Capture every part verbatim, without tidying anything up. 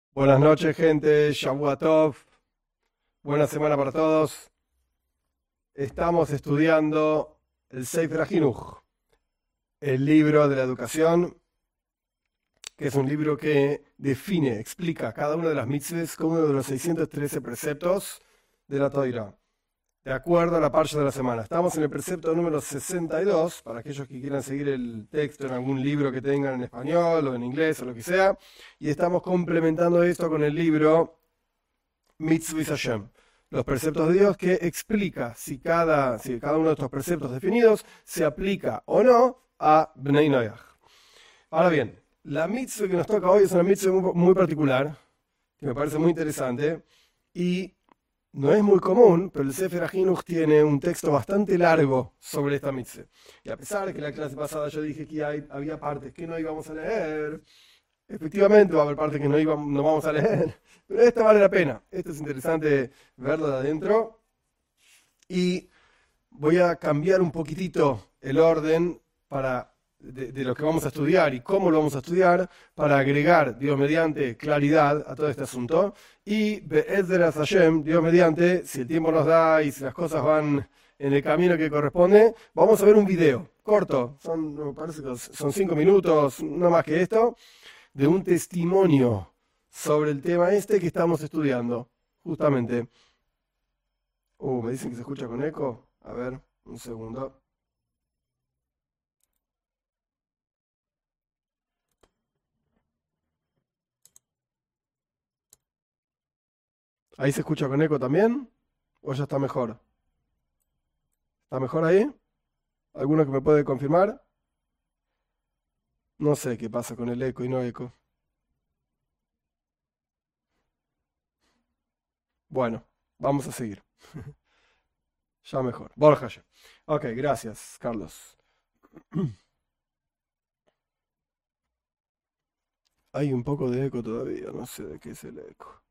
Buenas noches, gente. Shavua Tov. Buena semana para todos. Estamos estudiando el Sefer HaChinuch, el libro de la educación, que es un libro que define, explica cada una de las mitzvahs, cada uno de los seiscientos trece preceptos de la Torah, de acuerdo a la parsha de la semana. Estamos en el precepto número sesenta y dos, para aquellos que quieran seguir el texto en algún libro que tengan en español o en inglés o lo que sea, y estamos complementando esto con el libro Mitzvah Hashem, los preceptos de Dios, que explica si cada, si cada uno de estos preceptos definidos se aplica o no a Bnei Noach. Ahora bien, la mitzvah que nos toca hoy es una mitzvah muy, muy particular, que me parece muy interesante, y no es muy común, pero el Sefer HaChinuch tiene un texto bastante largo sobre esta mitzvah. Y a pesar de que en la clase pasada yo dije que hay, había partes que no íbamos a leer, efectivamente va a haber partes que no, íbamos, no vamos a leer, pero esta vale la pena. Esto es interesante verlo de adentro. Y voy a cambiar un poquitito el orden para, de, de lo que vamos a estudiar y cómo lo vamos a estudiar para agregar, Dios mediante, claridad a todo este asunto. Y Be'ezras Hashem, Dios mediante, si el tiempo nos da y si las cosas van en el camino que corresponde, vamos a ver un video corto, son, me parece que son cinco minutos, no más que esto, de un testimonio sobre el tema este que estamos estudiando, justamente. Uh, me dicen que se escucha con eco. A ver, un segundo. ¿Ahí se escucha con eco también? ¿O ya está mejor? ¿Está mejor ahí? ¿Alguno que me puede confirmar? No sé qué pasa con el eco y no eco. Bueno, vamos a seguir. Ya mejor. Borja ya. Ok, gracias, Carlos. Hay un poco de eco todavía, no sé de qué es el eco.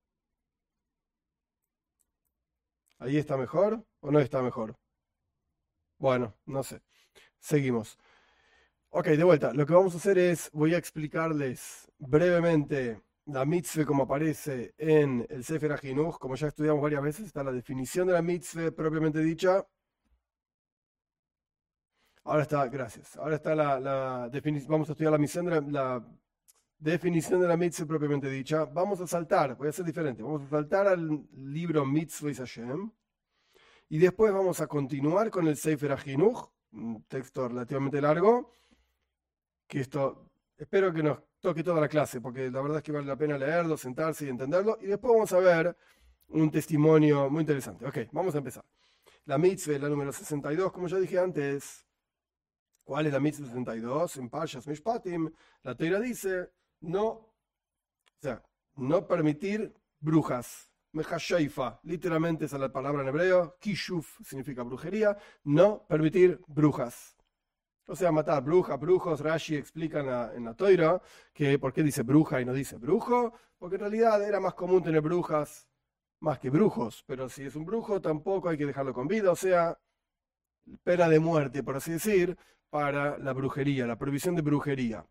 ¿Ahí está mejor o no está mejor? Bueno, no sé. Seguimos. Ok, de vuelta. Lo que vamos a hacer es, voy a explicarles brevemente la mitzvah como aparece en el Sefer HaChinuch. Como ya estudiamos varias veces, está la definición de la mitzvah propiamente dicha. Ahora está, gracias. Ahora está la, la definición, vamos a estudiar la, misión de la, la definición de la mitzvah propiamente dicha. Vamos a saltar, voy a hacer diferente. Vamos a saltar al libro Mitzvah Hashem. Y después vamos a continuar con el Sefer HaChinuch, un texto relativamente largo, que esto espero que nos toque toda la clase, porque la verdad es que vale la pena leerlo, sentarse y entenderlo. Y después vamos a ver un testimonio muy interesante. Ok, vamos a empezar. La mitzvah, la número sesenta y dos, como ya dije antes. ¿Cuál es la mitzvah sesenta y dos? En Parshas Mishpatim, la Torah dice, no, o sea, no permitir brujas. Mejasheifa, literalmente esa es la palabra en hebreo. Kishuf significa brujería. No permitir brujas. O sea, matar brujas, brujos. Rashi explica en la, en la Torah que por qué dice bruja y no dice brujo, porque en realidad era más común tener brujas más que brujos, pero si es un brujo tampoco hay que dejarlo con vida, o sea, pena de muerte, por así decir, para la brujería, la prohibición de brujería.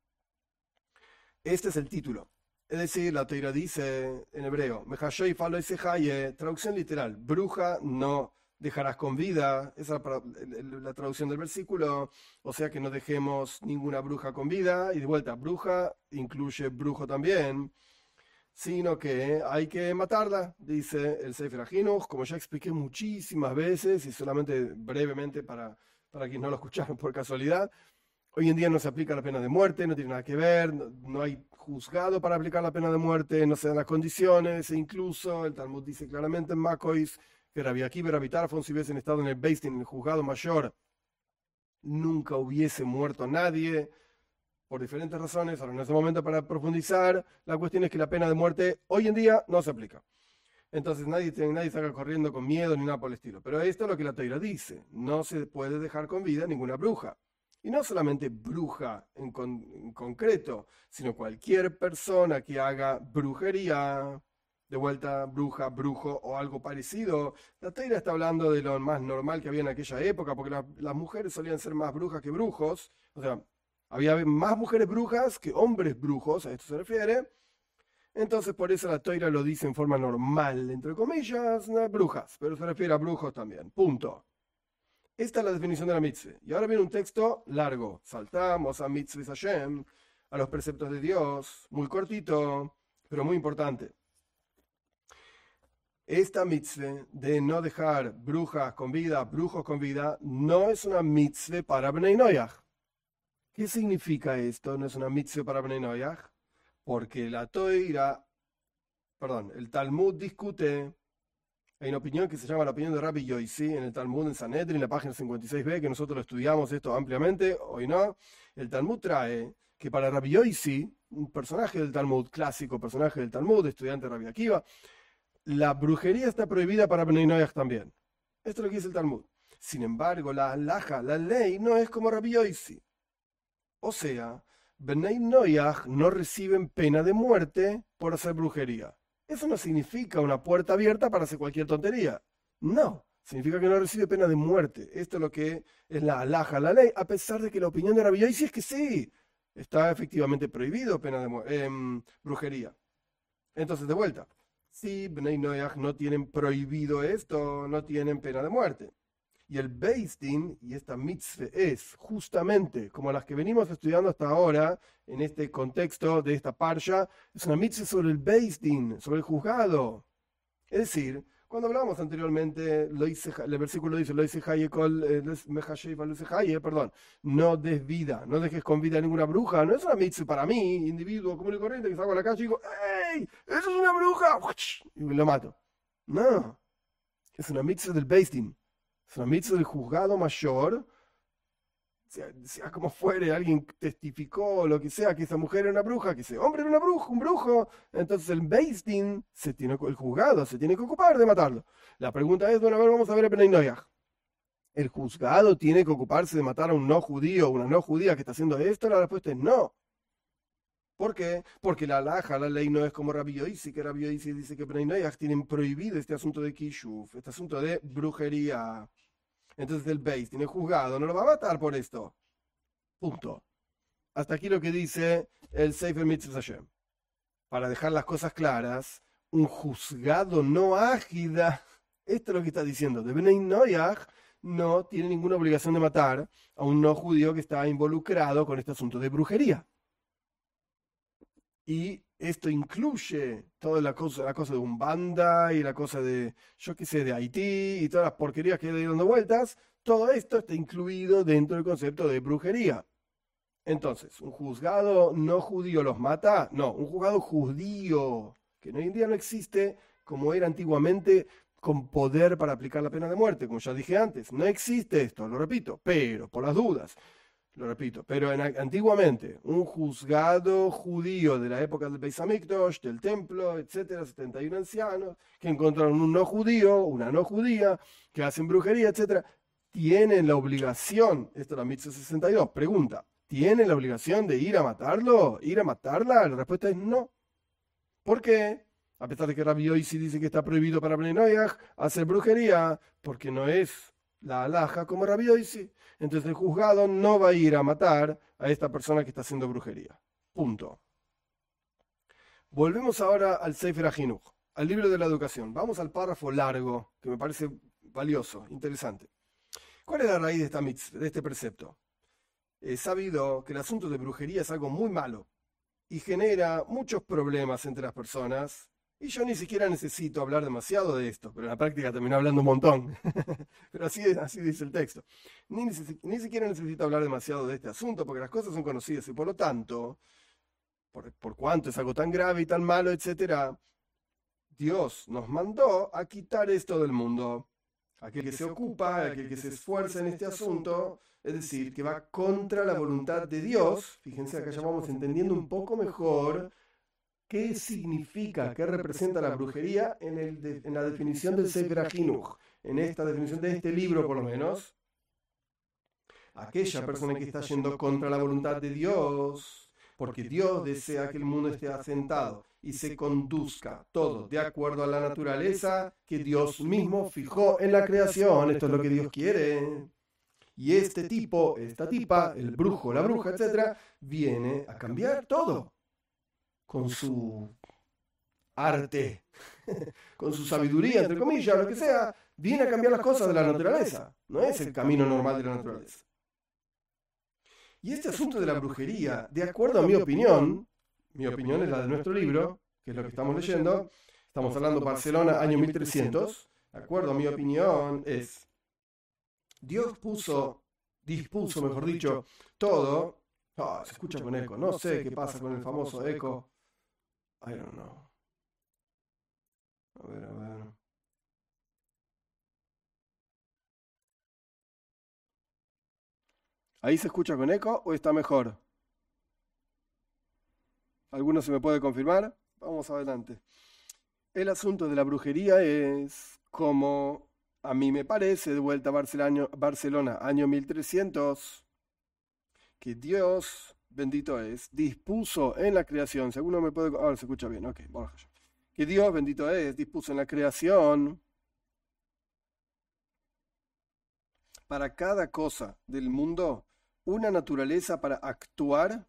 Este es el título. Es decir, la Torah dice en hebreo, Mejashei falo ese haye, traducción literal, bruja no dejarás con vida, esa es la traducción del versículo, o sea que no dejemos ninguna bruja con vida, y de vuelta, bruja incluye brujo también, sino que hay que matarla, dice el Sefer HaChinuch, como ya expliqué muchísimas veces, y solamente brevemente para, para quienes no lo escucharon por casualidad. Hoy en día no se aplica la pena de muerte, no tiene nada que ver, no, no hay juzgado para aplicar la pena de muerte, no se dan las condiciones, e incluso el Talmud dice claramente en Makois que Rabbi Akiva y Rabbi Tarfon, si hubiesen estado en el Beis Din, en el juzgado mayor, nunca hubiese muerto nadie, por diferentes razones. Ahora no es el momento para profundizar, la cuestión es que la pena de muerte hoy en día no se aplica. Entonces nadie, nadie salga corriendo con miedo ni nada por el estilo. Pero esto es lo que la Torah dice, no se puede dejar con vida ninguna bruja. Y no solamente bruja en, con, en concreto, sino cualquier persona que haga brujería, de vuelta bruja, brujo o algo parecido. La Torah está hablando de lo más normal que había en aquella época, porque la, las mujeres solían ser más brujas que brujos. O sea, había más mujeres brujas que hombres brujos, a esto se refiere. Entonces por eso la Toira lo dice en forma normal, entre comillas, no, brujas, pero se refiere a brujos también. Punto. Esta es la definición de la mitzvah. Y ahora viene un texto largo. Saltamos a mitzvah Hashem, a los preceptos de Dios, muy cortito, pero muy importante. Esta mitzvah de no dejar brujas con vida, brujos con vida, no es una mitzvah para Bnei Noyaj. ¿Qué significa esto? No es una mitzvah para Bnei Noyaj, porque la Toira, perdón, el Talmud discute, hay una opinión que se llama la opinión de Rabbi Yosi en el Talmud en Sanedrin, en la página cincuenta y seis b, que nosotros lo estudiamos esto ampliamente, hoy no. El Talmud trae que para Rabbi Yosi, un personaje del Talmud, clásico personaje del Talmud, estudiante de Rabbi Akiva, la brujería está prohibida para Bnei Noyaj también. Esto es lo que dice el Talmud. Sin embargo, la halaja, la ley, no es como Rabbi Yosi. O sea, Bnei Noyaj no reciben pena de muerte por hacer brujería. Eso no significa una puerta abierta para hacer cualquier tontería. No, significa que no recibe pena de muerte. Esto es lo que es la halaja, la ley, a pesar de que la opinión de Rabbi Yosi es que sí, está efectivamente prohibido pena de eh, brujería. Entonces, de vuelta. Si Bnei Noyaj no tienen prohibido esto, no tienen pena de muerte. Y el Beis Din, y esta mitzvah es justamente como las que venimos estudiando hasta ahora, en este contexto de esta parsha, es una mitzvah sobre el Beis Din, sobre el juzgado. Es decir, cuando hablamos anteriormente, lo hice, el versículo dice, lo dice perdón, no des vida, no dejes con vida a ninguna bruja, no es una mitzvah para mí, individuo común y corriente, que salgo a la calle y digo, ¡ey! ¡Eso es una bruja! Y lo mato. No, es una mitzvah del Beis Din, es una mitzvah del juzgado mayor, sea, sea como fuere, alguien testificó o lo que sea, que esa mujer era una bruja, que ese hombre era una bruja, un brujo, entonces el Beis Din, se tiene, el juzgado se tiene que ocupar de matarlo. La pregunta es, bueno, a ver, vamos a ver el Bnei Noyaj. ¿El juzgado tiene que ocuparse de matar a un no judío o una no judía que está haciendo esto? La respuesta es no. ¿Por qué? Porque la halaja, la ley no es como Rabbi Yosi, que Rabbi Yosi dice que Bnei Noyaj tienen prohibido este asunto de Kishuf, este asunto de brujería. Entonces el Beis Din, el juzgado, no lo va a matar por esto. Punto. Hasta aquí lo que dice el Sefer Mitzvah Hashem. Para dejar las cosas claras, un juzgado no ágida, esto es lo que está diciendo, de Bnei Noyaj no tiene ninguna obligación de matar a un no judío que está involucrado con este asunto de brujería. Y esto incluye toda la cosa, la cosa de Umbanda y la cosa de, yo qué sé, de Haití y todas las porquerías que hay dando vueltas. Todo esto está incluido dentro del concepto de brujería. Entonces, ¿un juzgado no judío los mata? No, un juzgado judío, que hoy en día no existe como era antiguamente, con poder para aplicar la pena de muerte, como ya dije antes. No existe esto, lo repito, pero por las dudas. Lo repito, pero en, antiguamente, un juzgado judío de la época del Beis Hamikdash, del templo, etcétera, setenta y uno ancianos, que encontraron un no judío, una no judía, que hacen brujería, etcétera, tienen la obligación, esto es la mitzvah sesenta y dos, pregunta, ¿tienen la obligación de ir a matarlo? ¿Ir a matarla? La respuesta es no. ¿Por qué? A pesar de que Rabbi Yosi dice que está prohibido para Bnei Noyaj hacer brujería, porque no es la halaja como Rabbi Yosi. Entonces el juzgado no va a ir a matar a esta persona que está haciendo brujería. Punto. Volvemos ahora al Sefer HaChinuch, al libro de la educación. Vamos al párrafo largo, que me parece valioso, interesante. ¿Cuál es la raíz de, esta mitzvah, de este precepto? Es sabido que el asunto de brujería es algo muy malo y genera muchos problemas entre las personas. Y yo ni siquiera necesito hablar demasiado de esto, pero en la práctica termino hablando un montón. Pero así, así dice el texto. Ni, ni siquiera necesito hablar demasiado de este asunto, porque las cosas son conocidas y por lo tanto, por, por cuanto es algo tan grave y tan malo, etcétera, Dios nos mandó a quitar esto del mundo. Aquel que se ocupa, aquel que se esfuerza en este asunto, es decir, que va contra la voluntad de Dios. Fíjense, acá ya vamos entendiendo un poco mejor qué significa, qué representa la brujería en, el de, en la definición del Sefer HaChinuch, en esta definición de este libro por lo menos. Aquella persona que está yendo contra la voluntad de Dios, porque Dios desea que el mundo esté asentado y se conduzca todo de acuerdo a la naturaleza que Dios mismo fijó en la creación. Esto es lo que Dios quiere. Y este tipo, esta tipa, el brujo, la bruja, etcétera, viene a cambiar todo con su arte, con su sabiduría, entre comillas, lo que sea, viene a cambiar las cosas de la naturaleza. No es el camino normal de la naturaleza. Y este asunto de la brujería, de acuerdo a mi opinión, mi opinión es la de nuestro libro, que es lo que estamos leyendo, estamos hablando de Barcelona, año mil trescientos, de acuerdo a mi opinión es, Dios puso, dispuso, mejor dicho, todo. Oh, se escucha con eco, no sé qué pasa con el famoso eco. I don't know. A ver, a ver. ¿Ahí se escucha con eco o está mejor? ¿Alguno se me puede confirmar? Vamos adelante. El asunto de la brujería es como a mí me parece, de vuelta a Barcelona, Barcelona año mil trescientos, que Dios, bendito es, dispuso en la creación, si alguno me puede... Ahora se escucha bien, ok, vamos allá. Que Dios, bendito es, dispuso en la creación para cada cosa del mundo una naturaleza para actuar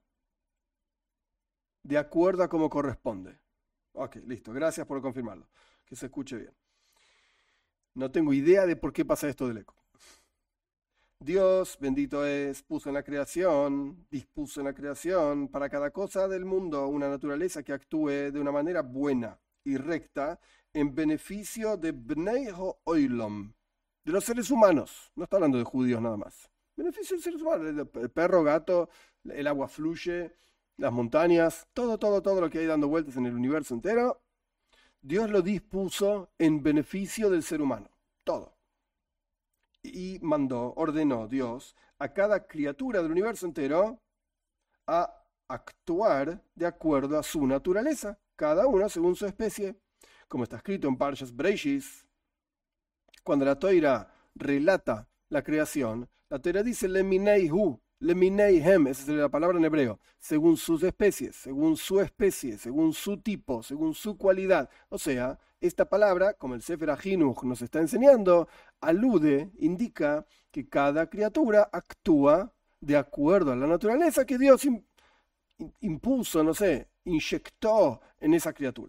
de acuerdo a como corresponde. Ok, listo, gracias por confirmarlo, que se escuche bien. No tengo idea de por qué pasa esto del eco. Dios, bendito es, puso en la creación, dispuso en la creación para cada cosa del mundo una naturaleza que actúe de una manera buena y recta en beneficio de Bnei Ha'olam, de los seres humanos. No está hablando de judíos nada más. Beneficio de los seres humanos, el perro, gato, el agua fluye, las montañas, todo, todo, todo lo que hay dando vueltas en el universo entero. Dios lo dispuso en beneficio del ser humano, todo. Y mandó, ordenó Dios a cada criatura del universo entero a actuar de acuerdo a su naturaleza, cada uno según su especie, como está escrito en Parshas Breishis. Cuando la Toira relata la creación, la Toira dice Lemineihu, Lemineihem, esa es la palabra en hebreo, según sus especies, según su especie, según su tipo, según su cualidad. O sea, esta palabra, como el Sefer HaChinuch nos está enseñando, alude, indica que cada criatura actúa de acuerdo a la naturaleza que Dios impuso, no sé, inyectó en esa criatura.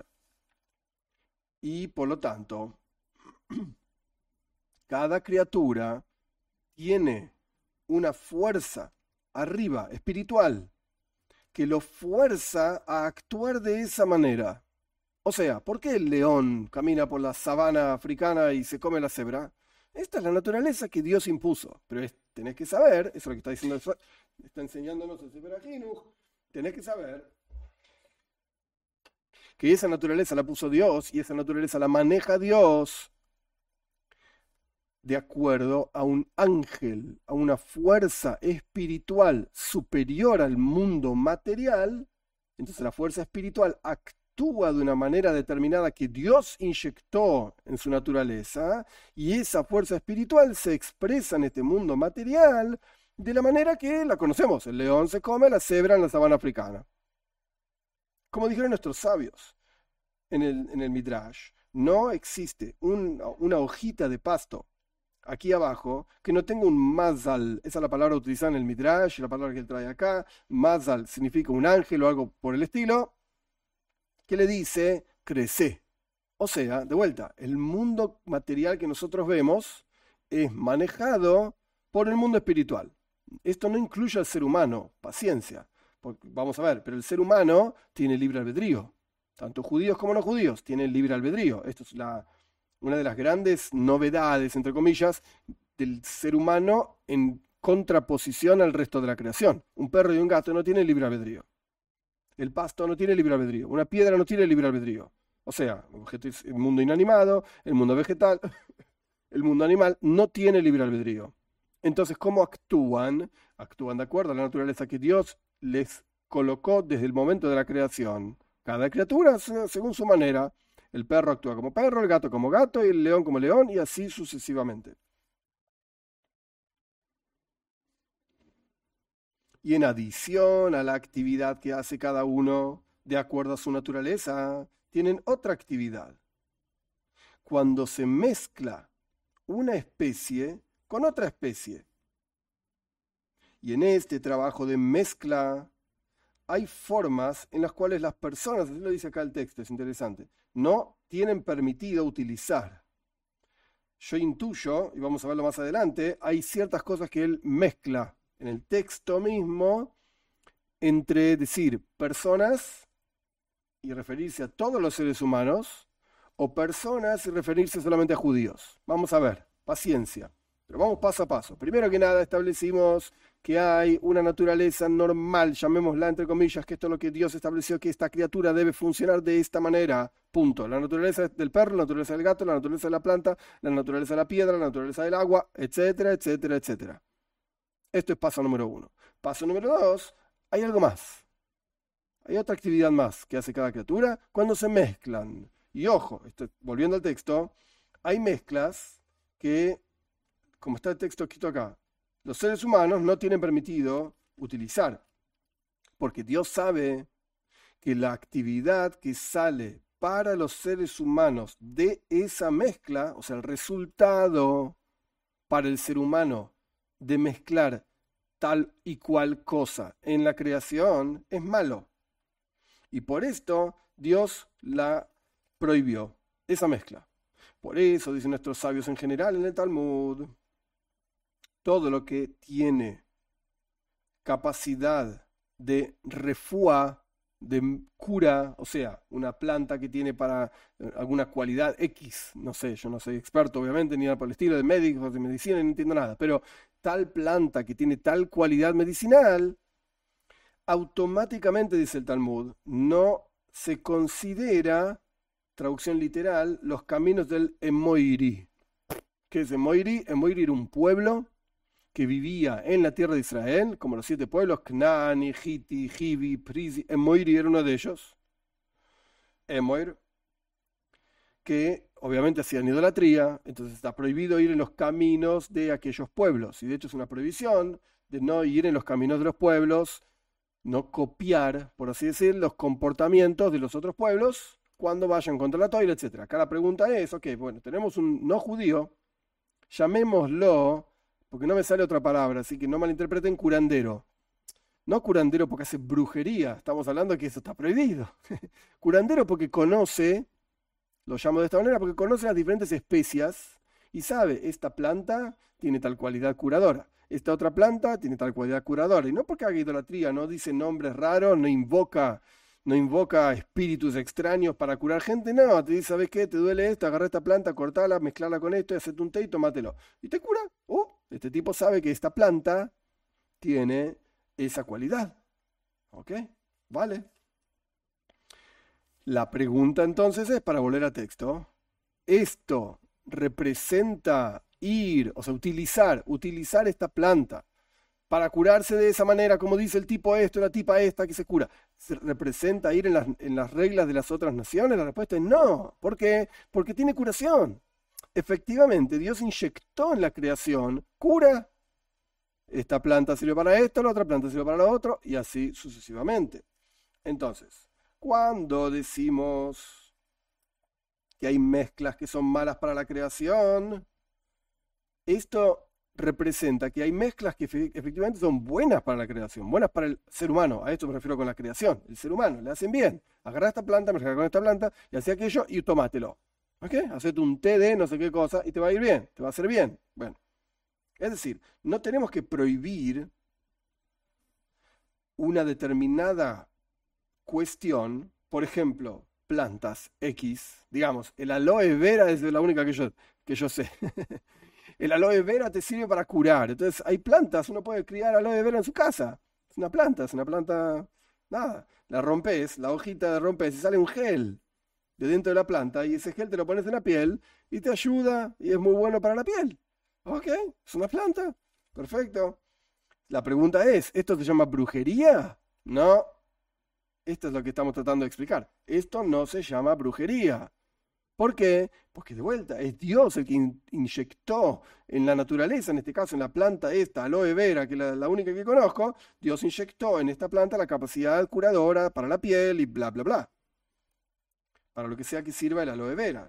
Y por lo tanto, cada criatura tiene una fuerza arriba, espiritual, que lo fuerza a actuar de esa manera. O sea, ¿por qué el león camina por la sabana africana y se come la cebra? Esta es la naturaleza que Dios impuso. Pero es, tenés que saber, eso es lo que está diciendo, está enseñándonos el Sefer HaChinuch, tenés que saber que esa naturaleza la puso Dios y esa naturaleza la maneja Dios de acuerdo a un ángel, a una fuerza espiritual superior al mundo material. Entonces la fuerza espiritual actúa de una manera determinada que Dios inyectó en su naturaleza, y esa fuerza espiritual se expresa en este mundo material de la manera que la conocemos. El león se come la cebra en la sabana africana. Como dijeron nuestros sabios en el, en el Midrash, no existe un, una hojita de pasto aquí abajo que no tenga un mazal. Esa es la palabra utilizada en el Midrash, la palabra que él trae acá. Mazal significa un ángel o algo por el estilo, que le dice crece. O sea, de vuelta, el mundo material que nosotros vemos es manejado por el mundo espiritual. Esto no incluye al ser humano, paciencia. Porque, vamos a ver, pero el ser humano tiene libre albedrío. Tanto judíos como no judíos tienen libre albedrío. Esto es la, una de las grandes novedades, entre comillas, del ser humano en contraposición al resto de la creación. Un perro y un gato no tienen libre albedrío. El pasto no tiene libre albedrío. Una piedra no tiene libre albedrío. O sea, el mundo inanimado, el mundo vegetal, el mundo animal no tiene libre albedrío. Entonces, ¿cómo actúan? Actúan de acuerdo a la naturaleza que Dios les colocó desde el momento de la creación. Cada criatura según su manera. El perro actúa como perro, el gato como gato, y el león como león, y así sucesivamente. Y en adición a la actividad que hace cada uno de acuerdo a su naturaleza, tienen otra actividad. Cuando se mezcla una especie con otra especie, y en este trabajo de mezcla hay formas en las cuales las personas, así lo dice acá el texto, es interesante, no tienen permitido utilizar. Yo intuyo, y vamos a verlo más adelante, hay ciertas cosas que él mezcla en el texto mismo entre decir personas y referirse a todos los seres humanos, o personas y referirse solamente a judíos. Vamos a ver, paciencia. Pero vamos paso a paso. Primero que nada establecimos que hay una naturaleza normal, llamémosla entre comillas, que esto es lo que Dios estableció, que esta criatura debe funcionar de esta manera. Punto. La naturaleza del perro, la naturaleza del gato, la naturaleza de la planta, la naturaleza de la piedra, la naturaleza del agua, etcétera, etcétera, etcétera. Esto es paso número uno. Paso número dos, hay algo más. Hay otra actividad más que hace cada criatura cuando se mezclan. Y ojo, esto, volviendo al texto, hay mezclas que, como está el texto escrito acá, los seres humanos no tienen permitido utilizar. Porque Dios sabe que la actividad que sale para los seres humanos de esa mezcla, o sea, el resultado para el ser humano de mezclar tal y cual cosa en la creación, es malo. Y por esto Dios la prohibió, esa mezcla. Por eso, dicen nuestros sabios en general en el Talmud, todo lo que tiene capacidad de refúa, de cura, o sea, una planta que tiene para alguna cualidad X, no sé, yo no soy experto obviamente, ni nada por el estilo de médicos, de medicina, no entiendo nada, pero tal planta que tiene tal cualidad medicinal, automáticamente, dice el Talmud, no se considera, traducción literal, los caminos del Emoiri. ¿Qué es Emoiri? Emoiri era un pueblo que vivía en la tierra de Israel, como los siete pueblos, Canaani, Hiti, Hivi, Prisi. Emoiri era uno de ellos. Emoir, que obviamente hacían idolatría, entonces está prohibido ir en los caminos de aquellos pueblos. Y de hecho es una prohibición de no ir en los caminos de los pueblos, no copiar, por así decir, los comportamientos de los otros pueblos cuando vayan contra la Toira, etcétera. Acá la pregunta es, ok, bueno, tenemos un no judío, llamémoslo, porque no me sale otra palabra, así que no malinterpreten, curandero. No curandero porque hace brujería, estamos hablando de que eso está prohibido. Curandero porque conoce, lo llamo de esta manera, porque conoce las diferentes especias y sabe, esta planta tiene tal cualidad curadora. Esta otra planta tiene tal cualidad curadora. Y no porque haga idolatría, no dice nombres raros, no invoca, no invoca espíritus extraños para curar gente. No, te dice, ¿sabes qué? Te duele esto, agarra esta planta, cortala, mezclala con esto y hacete un té y tómatelo. Y te cura. Oh, este tipo sabe que esta planta tiene esa cualidad. ¿Ok? Vale. La pregunta entonces es, para volver a texto, ¿esto representa ir, o sea, utilizar, utilizar esta planta para curarse de esa manera, como dice el tipo esto, la tipa esta que se cura, ¿se representa ir en las, en las reglas de las otras naciones? La respuesta es no. ¿Por qué? Porque tiene curación. Efectivamente, Dios inyectó en la creación cura. Esta planta sirve para esto, la otra planta sirve para lo otro, y así sucesivamente. Entonces, cuando decimos que hay mezclas que son malas para la creación, esto representa que hay mezclas que efectivamente son buenas para la creación, buenas para el ser humano. A esto me refiero con la creación. El ser humano le hacen bien. Agarra esta planta, mezcla con esta planta y hace aquello y tomátelo. ¿Ok? Hacete un té de no sé qué cosa y te va a ir bien, te va a hacer bien. Bueno, es decir, no tenemos que prohibir una determinada cuestión, por ejemplo, plantas X, digamos, el aloe vera es la única que yo, que yo sé. El aloe vera te sirve para curar. Entonces hay plantas, uno puede criar aloe vera en su casa. Es una planta, es una planta, nada. La rompes, la hojita de rompes y sale un gel de dentro de la planta y ese gel te lo pones en la piel y te ayuda y es muy bueno para la piel. Ok, es una planta. Perfecto. La pregunta es, ¿esto se llama brujería? No. Esto es lo que estamos tratando de explicar. Esto no se llama brujería. ¿Por qué? Porque de vuelta es Dios el que in- inyectó en la naturaleza, en este caso en la planta esta, aloe vera, que es la, la única que conozco, Dios inyectó en esta planta la capacidad curadora para la piel y bla, bla, bla. Para lo que sea que sirva el aloe vera.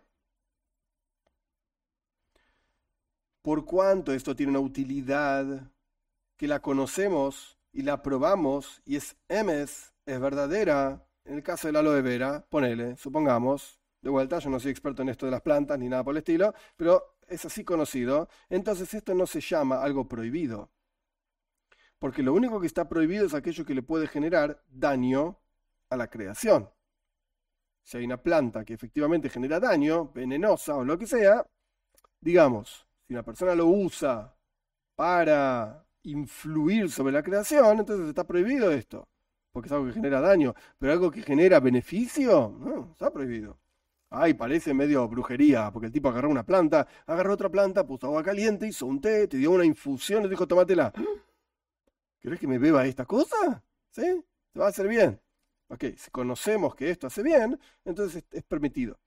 Por cuanto esto tiene una utilidad que la conocemos y la probamos y es emes, es verdadera, en el caso del aloe vera, ponele, supongamos, de vuelta, yo no soy experto en esto de las plantas ni nada por el estilo, pero es así conocido, entonces esto no se llama algo prohibido, porque lo único que está prohibido es aquello que le puede generar daño a la creación. Si hay una planta que efectivamente genera daño, venenosa o lo que sea, digamos, si una persona lo usa para influir sobre la creación, entonces está prohibido esto, porque es algo que genera daño, pero algo que genera beneficio, no, está prohibido. Ay, parece medio brujería, porque el tipo agarró una planta, agarró otra planta, puso agua caliente, hizo un té, te dio una infusión y dijo, tómatela. ¿Querés que me beba esta cosa? ¿Sí? Te va a hacer bien. Ok, si conocemos que esto hace bien, entonces es permitido.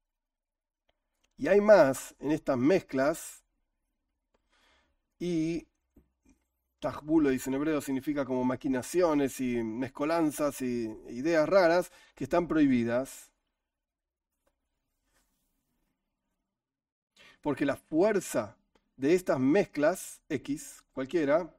Y hay más en estas mezclas, y tajbulo, dice en hebreo, significa como maquinaciones y mezcolanzas y ideas raras que están prohibidas. Porque la fuerza de estas mezclas, X, cualquiera,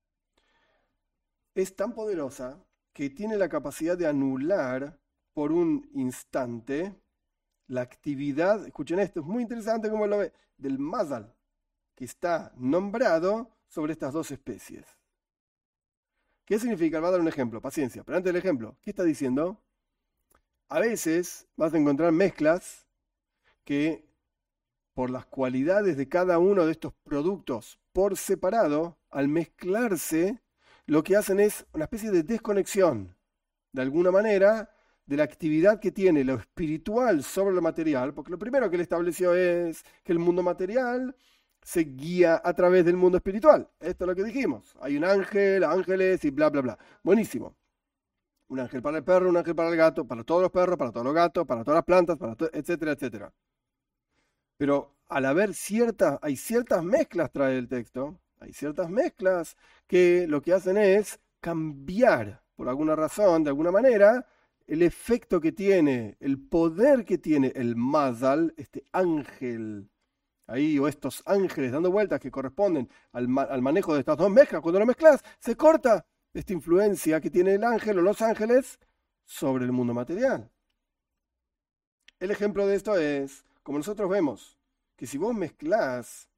es tan poderosa que tiene la capacidad de anular por un instante la actividad, escuchen esto, es muy interesante como lo ve, del mazal, que está nombrado sobre estas dos especies. ¿Qué significa? Va a dar un ejemplo, paciencia, pero antes del ejemplo, ¿qué está diciendo? A veces vas a encontrar mezclas que por las cualidades de cada uno de estos productos por separado, al mezclarse, lo que hacen es una especie de desconexión, de alguna manera, de la actividad que tiene lo espiritual sobre lo material, porque lo primero que él estableció es que el mundo material se guía a través del mundo espiritual. Esto es lo que dijimos. Hay un ángel, ángeles y bla, bla, bla. Buenísimo. Un ángel para el perro, un ángel para el gato, para todos los perros, para todos los gatos, para todas las plantas, para to- etcétera, etcétera. Pero al haber ciertas, hay ciertas mezclas, trae el texto, hay ciertas mezclas que lo que hacen es cambiar, por alguna razón, de alguna manera, el efecto que tiene, el poder que tiene el mazal, este ángel, ahí, o estos ángeles dando vueltas que corresponden al, ma- al manejo de estas dos mezclas. Cuando lo mezclas, se corta esta influencia que tiene el ángel o los ángeles sobre el mundo material. El ejemplo de esto es, como nosotros vemos, que si vos mezclás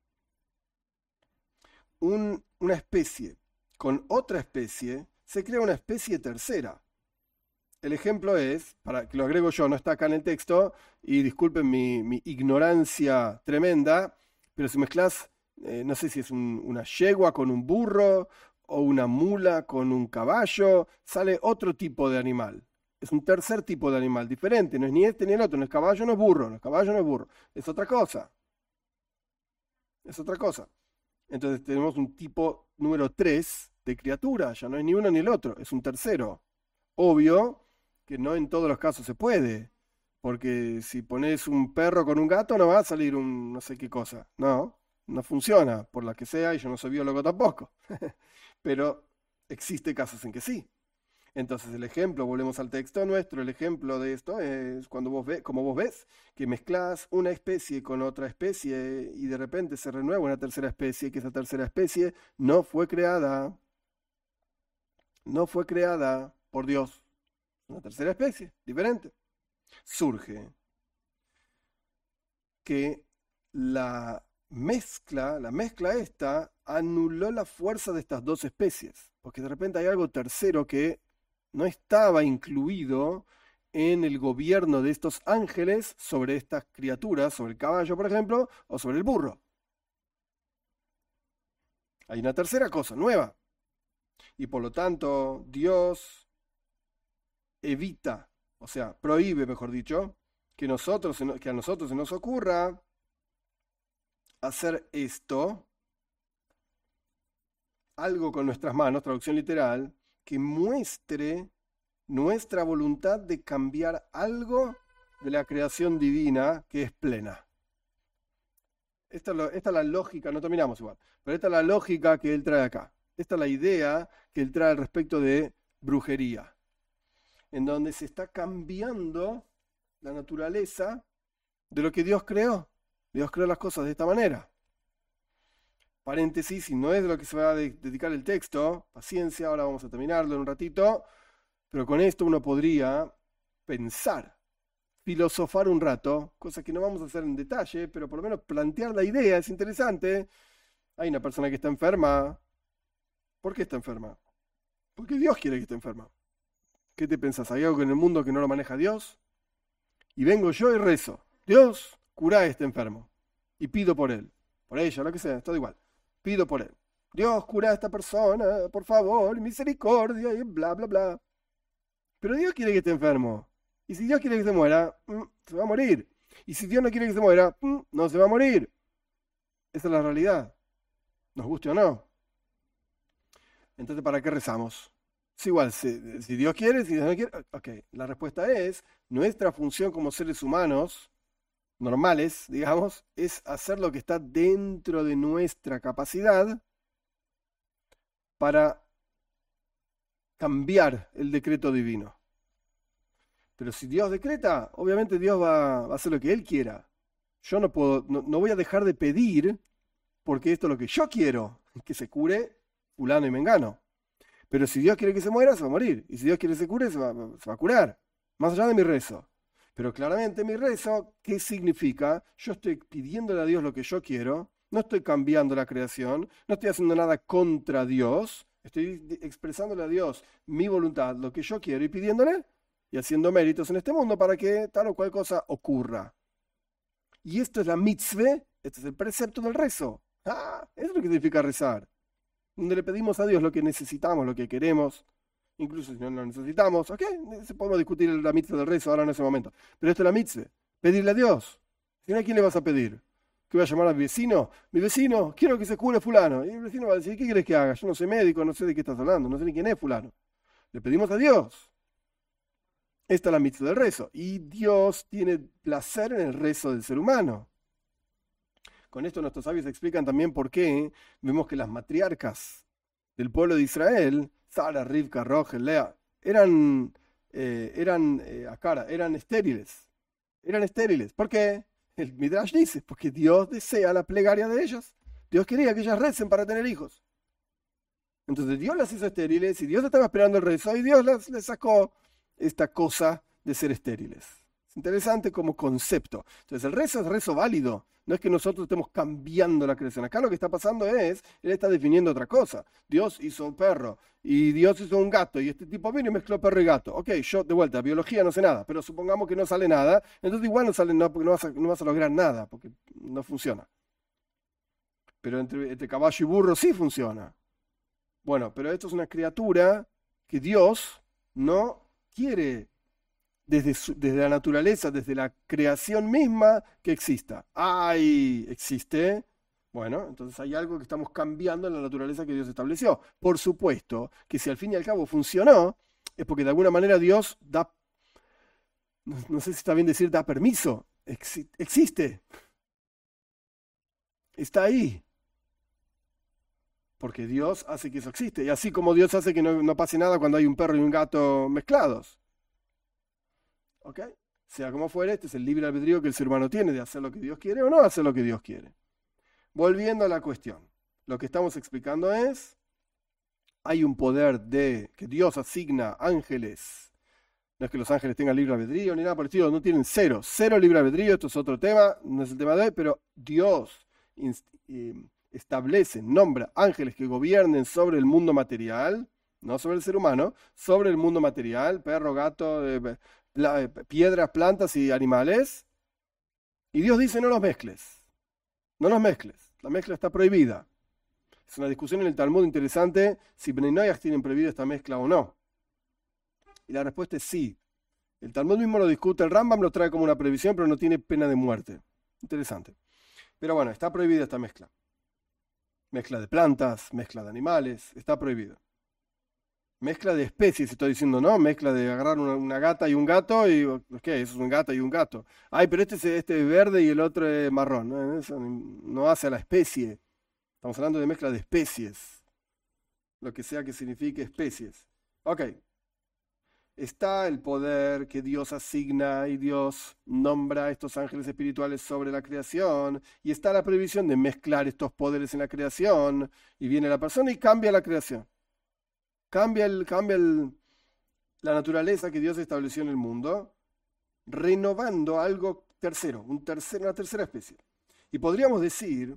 un- una especie con otra especie, se crea una especie tercera. El ejemplo es, para que lo agrego yo, no está acá en el texto, y disculpen mi, mi ignorancia tremenda, pero si mezclás, eh, no sé si es un- una yegua con un burro o una mula con un caballo, sale otro tipo de animal. Es un tercer tipo de animal, diferente, no es ni este ni el otro, no es caballo, no es burro, no es caballo, no es burro, es otra cosa, es otra cosa. Entonces tenemos un tipo número tres de criatura, ya no es ni uno ni el otro, es un tercero. Obvio que no en todos los casos se puede, porque si pones un perro con un gato no va a salir un no sé qué cosa. No, no funciona, por la que sea, y yo no soy biólogo tampoco. Pero existe casos en que sí. Entonces el ejemplo, volvemos al texto nuestro, el ejemplo de esto es cuando vos ves, como vos ves, que mezclas una especie con otra especie y de repente se renueva una tercera especie, que esa tercera especie no fue creada, no fue creada por Dios. Una tercera especie, diferente. Surge que la mezcla, la mezcla esta, anuló la fuerza de estas dos especies, porque de repente hay algo tercero que no estaba incluido en el gobierno de estos ángeles sobre estas criaturas, sobre el caballo, por ejemplo, o sobre el burro. Hay una tercera cosa nueva. Y por lo tanto, Dios evita, o sea, prohíbe, mejor dicho, que, nosotros, que a nosotros se nos ocurra hacer esto, algo con nuestras manos, traducción literal, que muestre nuestra voluntad de cambiar algo de la creación divina que es plena. Esta es, lo, esta es la lógica, no terminamos igual, pero esta es la lógica que él trae acá. Esta es la idea que él trae al respecto de brujería, en donde se está cambiando la naturaleza de lo que Dios creó. Dios creó las cosas de esta manera. Paréntesis, y no es de lo que se va a de- dedicar el texto, paciencia, ahora vamos a terminarlo en un ratito. Pero con esto uno podría pensar, filosofar un rato, cosa que no vamos a hacer en detalle, pero por lo menos plantear la idea es interesante. Hay una persona que está enferma. ¿Por qué está enferma? Porque Dios quiere que esté enferma. ¿Qué te pensás? ¿Hay algo en el mundo que no lo maneja Dios? Y vengo yo y rezo. Dios, cura a este enfermo. Y pido por él. Por ella, lo que sea, todo igual. Pido por él. Dios, cura a esta persona, por favor, misericordia, y bla, bla, bla. Pero Dios quiere que esté enfermo. Y si Dios quiere que se muera, mm, se va a morir. Y si Dios no quiere que se muera, mm, no se va a morir. Esa es la realidad. Nos guste o no. Entonces, ¿para qué rezamos? Es igual, si, si Dios quiere, si Dios no quiere. Ok, la respuesta es, nuestra función como seres humanos, normales, digamos, es hacer lo que está dentro de nuestra capacidad para cambiar el decreto divino. Pero si Dios decreta, obviamente Dios va, va a hacer lo que Él quiera. Yo no puedo, no, no voy a dejar de pedir porque esto es lo que yo quiero, que se cure fulano y mengano. Pero si Dios quiere que se muera, se va a morir. Y si Dios quiere que se cure, se va, se va a curar. Más allá de mi rezo. Pero claramente mi rezo, ¿qué significa? Yo estoy pidiéndole a Dios lo que yo quiero, no estoy cambiando la creación, no estoy haciendo nada contra Dios, estoy expresándole a Dios mi voluntad, lo que yo quiero y pidiéndole y haciendo méritos en este mundo para que tal o cual cosa ocurra. Y esto es la mitzvah, este es el precepto del rezo. Ah, eso es lo que significa rezar. Donde le pedimos a Dios lo que necesitamos, lo que queremos, incluso si no lo necesitamos, ok, podemos discutir la mitzvah del rezo ahora en ese momento. Pero esto es la mitzvah, pedirle a Dios. Si no, ¿a quién le vas a pedir? ¿Que voy a llamar a mi vecino? Mi vecino, quiero que se cure fulano. Y el vecino va a decir, ¿qué quieres que haga? Yo no soy médico, no sé de qué estás hablando, no sé ni quién es fulano. Le pedimos a Dios. Esta es la mitzvah del rezo. Y Dios tiene placer en el rezo del ser humano. Con esto nuestros sabios explican también por qué vemos que las matriarcas del pueblo de Israel, Sara, Rivka, Rogel, Lea, eran, eh, eran, eh, Akara, eran estériles. Eran estériles. ¿Por qué? El Midrash dice, porque Dios desea la plegaria de ellas. Dios quería que ellas recen para tener hijos. Entonces Dios las hizo estériles y Dios estaba esperando el rezo y Dios les, les sacó esta cosa de ser estériles. Es interesante como concepto. Entonces el rezo es rezo válido. No es que nosotros estemos cambiando la creación. Acá lo que está pasando es, él está definiendo otra cosa. Dios hizo un perro y Dios hizo un gato y este tipo vino y mezcló perro y gato. Ok, yo de vuelta, biología no sé nada, pero supongamos que no sale nada, entonces igual no sale nada porque no vas a, no vas a lograr nada, porque no funciona. Pero entre, entre caballo y burro sí funciona. Bueno, pero esto es una criatura que Dios no quiere desde, su, desde la naturaleza, desde la creación misma, que exista. ¡Ay! ¿Existe? Bueno, entonces hay algo que estamos cambiando en la naturaleza que Dios estableció. Por supuesto que si al fin y al cabo funcionó, es porque de alguna manera Dios da, no, no sé si está bien decir da permiso, Exi- existe. Está ahí. Porque Dios hace que eso existe. Y así como Dios hace que no, no pase nada cuando hay un perro y un gato mezclados. ¿Ok? Sea como fuere, este es el libre albedrío que el ser humano tiene de hacer lo que Dios quiere o no hacer lo que Dios quiere. Volviendo a la cuestión. Lo que estamos explicando es, hay un poder de que Dios asigna ángeles. No es que los ángeles tengan libre albedrío ni nada por el estilo, no tienen cero. Cero libre albedrío, esto es otro tema, no es el tema de hoy, pero Dios inst- eh, establece, nombra ángeles que gobiernen sobre el mundo material, no sobre el ser humano, sobre el mundo material, perro, gato, eh, pla- eh, piedras, plantas y animales. Y Dios dice, no los mezcles, no los mezcles, la mezcla está prohibida. Es una discusión en el Talmud interesante si Bnei Noach tienen prohibida esta mezcla o no. Y la respuesta es sí. El Talmud mismo lo discute, el Rambam lo trae como una prohibición, pero no tiene pena de muerte. Interesante. Pero bueno, está prohibida esta mezcla. Mezcla de plantas, mezcla de animales, está prohibido. Mezcla de especies, estoy diciendo, ¿no? Mezcla de agarrar una, una gata y un gato y, ¿qué? Eso es un gato y un gato. Ay, pero este es, este es verde y el otro es marrón. ¿No? Eso no hace a la especie. Estamos hablando de mezcla de especies. Lo que sea que signifique especies. Ok. Está el poder que Dios asigna y Dios nombra a estos ángeles espirituales sobre la creación. Y está la prohibición de mezclar estos poderes en la creación. Y viene la persona y cambia la creación. Cambia el, cambia el, la naturaleza que Dios estableció en el mundo, renovando algo tercero, un tercer, una tercera especie. Y podríamos decir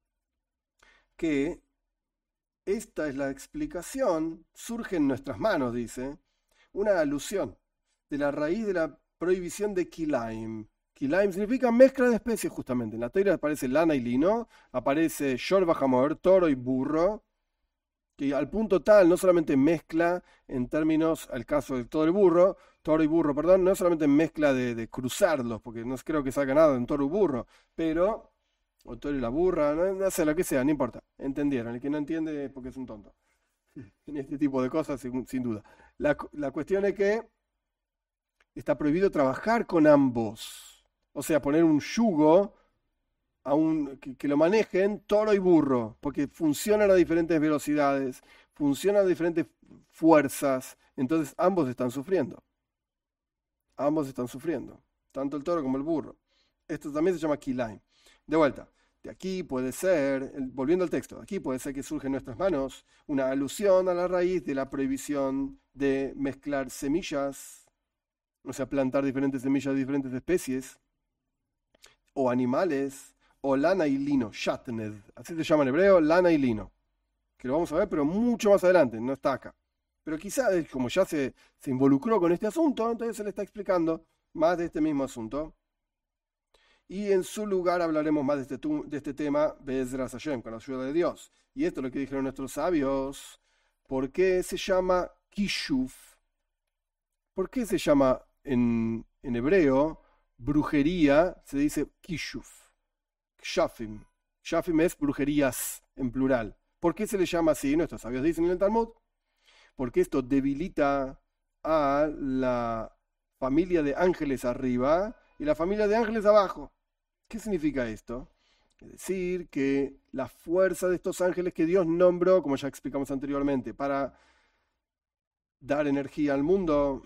que esta es la explicación, surge en nuestras manos, dice, una alusión de la raíz de la prohibición de Kilaim. Kilaim significa mezcla de especies, justamente. En la Torá aparece lana y lino, aparece Shor Bajamor, toro y burro, que al punto tal no solamente mezcla en términos, al caso del toro y burro, toro y burro, perdón, no solamente mezcla de, de cruzarlos, porque no creo que salga nada en toro y burro, pero, o toro y la burra, no, no sé, lo que sea, no importa, entendieron, el que no entiende es porque es un tonto, en este tipo de cosas, sin, sin duda. La, la cuestión es que está prohibido trabajar con ambos, o sea, poner un yugo a un, que, que lo manejen toro y burro, porque funcionan a diferentes velocidades, funcionan a diferentes fuerzas, entonces ambos están sufriendo. Ambos están sufriendo, tanto el toro como el burro. Esto también se llama Kilaim. De vuelta, de aquí puede ser, volviendo al texto, aquí puede ser que surge en nuestras manos una alusión a la raíz de la prohibición de mezclar semillas, o sea, plantar diferentes semillas de diferentes especies, o animales, o lana y lino, shatned, así se llama en hebreo, lana y lino, que lo vamos a ver, pero mucho más adelante, no está acá. Pero quizás, como ya se, se involucró con este asunto, entonces se le está explicando más de este mismo asunto. Y en su lugar hablaremos más de este, de este tema, Be'ezras Hashem, con la ayuda de Dios. Y esto es lo que dijeron nuestros sabios. ¿Por qué se llama Kishuf? ¿Por qué se llama en, en hebreo brujería? Se dice Kishuf. Shafim. Shafim es brujerías en plural. ¿Por qué se le llama así? Nuestros sabios dicen en el Talmud. Porque esto debilita a la familia de ángeles arriba y la familia de ángeles abajo. ¿Qué significa esto? Es decir, que la fuerza de estos ángeles que Dios nombró, como ya explicamos anteriormente, para dar energía al mundo,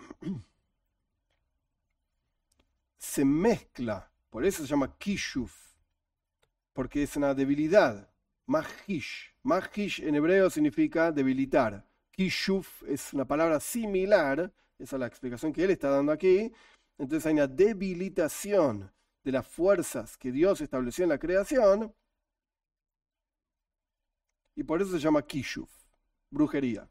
se mezcla. Por eso se llama Kishuf. Porque es una debilidad. Mahish. Mahish en hebreo significa debilitar. Kishuf es una palabra similar. Esa es la explicación que él está dando aquí. Entonces hay una debilitación de las fuerzas que Dios estableció en la creación. Y por eso se llama Kishuf. Brujería.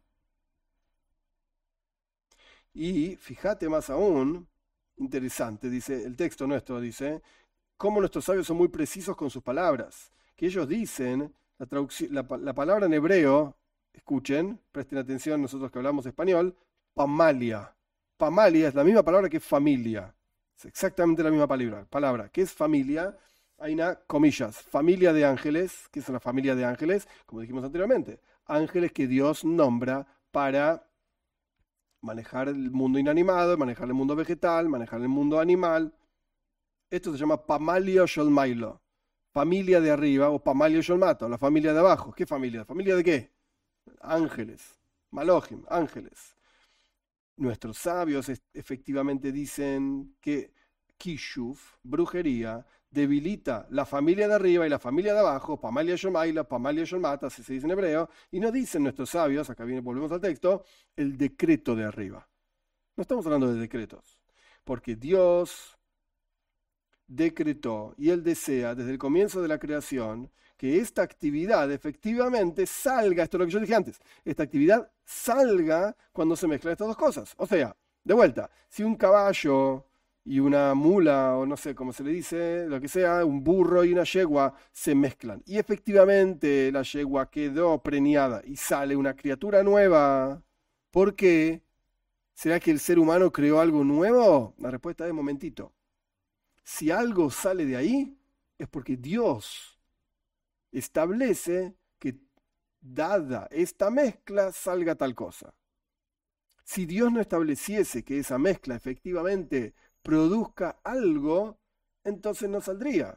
Y fíjate más aún, interesante, dice el texto nuestro, dice, cómo nuestros sabios son muy precisos con sus palabras. Que ellos dicen, la, la, la palabra en hebreo, escuchen, presten atención nosotros que hablamos español, pamalia. Pamalia es la misma palabra que familia. Es exactamente la misma palabra. palabra. ¿Qué es familia? Hay una, comillas, familia de ángeles. ¿Qué es una familia de ángeles? Como dijimos anteriormente, ángeles que Dios nombra para manejar el mundo inanimado, manejar el mundo vegetal, manejar el mundo animal. Esto se llama Pamalio Sholmailo, familia de arriba, o Pamalio Sholmato, la familia de abajo. ¿Qué familia? ¿Familia de qué? Ángeles, Malojim, ángeles. Nuestros sabios efectivamente dicen que Kishuf, brujería, debilita la familia de arriba y la familia de abajo, Pamalia Sholmailo, Pamalia Sholmata, así se dice en hebreo, y no dicen nuestros sabios, acá viene, volvemos al texto, el decreto de arriba. No estamos hablando de decretos, porque Dios decretó y él desea desde el comienzo de la creación que esta actividad efectivamente salga, esto es lo que yo dije antes, esta actividad salga cuando se mezclan estas dos cosas. O sea, de vuelta, si un caballo y una mula, o no sé cómo se le dice, lo que sea, un burro y una yegua se mezclan y efectivamente la yegua quedó preñada y sale una criatura nueva, ¿por qué? ¿Será que el ser humano creó algo nuevo? La respuesta es momentito. Si algo sale de ahí, es porque Dios establece que, dada esta mezcla, salga tal cosa. Si Dios no estableciese que esa mezcla efectivamente produzca algo, entonces no saldría.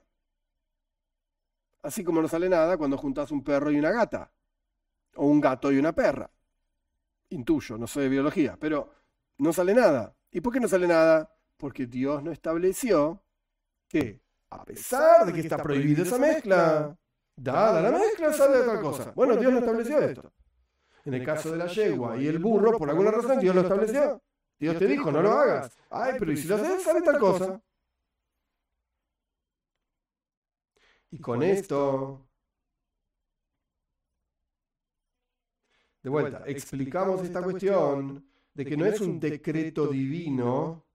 Así como no sale nada cuando juntas un perro y una gata, o un gato y una perra. Intuyo, no soy de biología, pero no sale nada. ¿Y por qué no sale nada? Porque Dios no estableció que, a pesar de que está prohibida esa mezcla, dada la mezcla sale de tal cosa. Bueno, Dios no estableció esto. En el caso de la yegua y el burro, por alguna razón Dios lo estableció. Dios te dijo, no lo hagas. Ay, pero ¿y si lo haces, sale tal cosa? Y con esto, de vuelta, explicamos esta cuestión de que no es un decreto divino,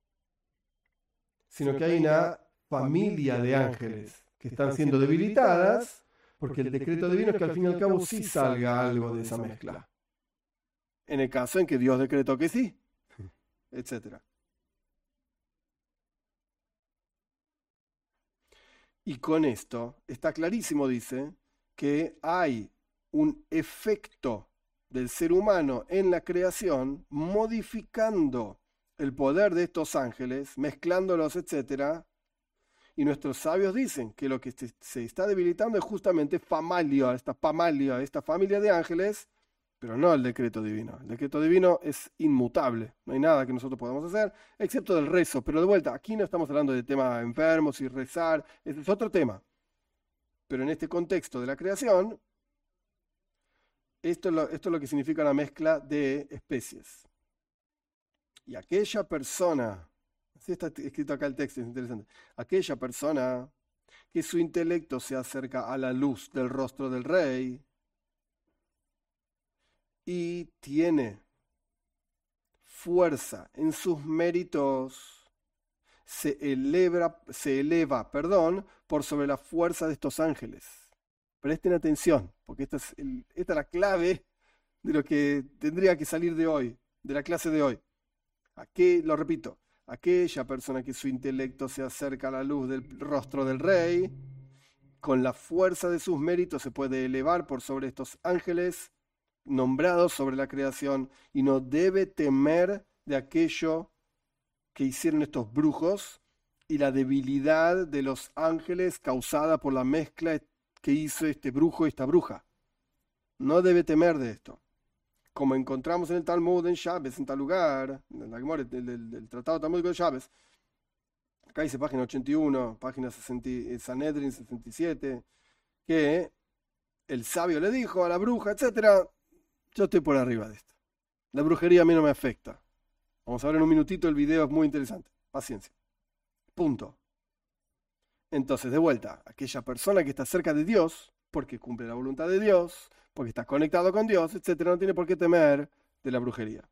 sino que hay una familia de ángeles que están siendo debilitadas, porque el decreto divino es que al fin y al cabo sí salga algo de esa mezcla. En el caso en que Dios decretó que sí, etcétera. Y con esto está clarísimo, dice, que hay un efecto del ser humano en la creación modificando el poder de estos ángeles, mezclándolos, etcétera. Y nuestros sabios dicen que lo que se está debilitando es justamente Famalia, esta Famalia, esta familia de ángeles, pero no el decreto divino. El decreto divino es inmutable, no hay nada que nosotros podamos hacer, excepto del rezo. Pero de vuelta, aquí no estamos hablando de temas enfermos y rezar, ese es otro tema. Pero en este contexto de la creación, esto es lo, esto es lo que significa la mezcla de especies. Y aquella persona, así está escrito acá el texto, es interesante, aquella persona que su intelecto se acerca a la luz del rostro del rey y tiene fuerza en sus méritos, se eleva, se eleva, perdón, por sobre la fuerza de estos ángeles. Presten atención, porque esta es, el, esta es la clave de lo que tendría que salir de hoy, de la clase de hoy. Aquí, lo repito, aquella persona que su intelecto se acerca a la luz del rostro del rey, con la fuerza de sus méritos se puede elevar por sobre estos ángeles nombrados sobre la creación y no debe temer de aquello que hicieron estos brujos y la debilidad de los ángeles causada por la mezcla que hizo este brujo y esta bruja. No debe temer de esto. Como encontramos en el Talmud, en Shabes, en tal lugar, en la Gemara, del, del, del Tratado Talmúdico de Shabes, acá dice página ochenta y uno, página sesenta, Sanedrin sesenta y siete, que el sabio le dijo a la bruja, etcétera, yo estoy por arriba de esto. La brujería a mí no me afecta. Vamos a ver en un minutito, el video es muy interesante. Paciencia. Punto. Entonces, de vuelta, aquella persona que está cerca de Dios, porque cumple la voluntad de Dios, porque está conectado con Dios, etcétera, no tiene por qué temer de la brujería.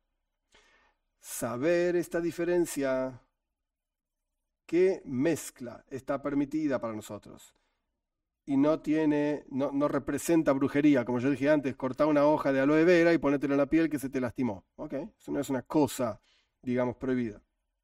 Saber esta diferencia, qué mezcla está permitida para nosotros y no tiene, no, no representa brujería, como yo dije antes, cortar una hoja de aloe vera y ponértela en la piel que se te lastimó. ¿Okay? Eso no es una cosa, digamos, prohibida.